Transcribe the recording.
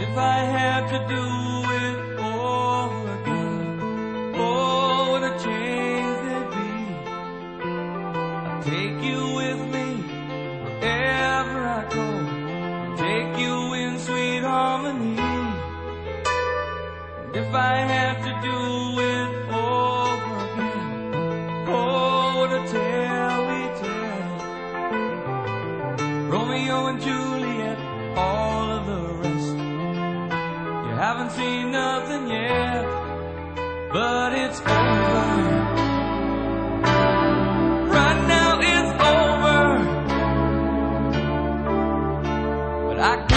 If I had to do it over again, oh, what a change there'd be. I'd take you with me wherever I go, take you in sweet harmony. And if I had to do it over again, oh, what a tale we'd tell. Romeo and Juliet, all of the rest. You haven't seen nothing yet, but it's over. Right now it's over, but I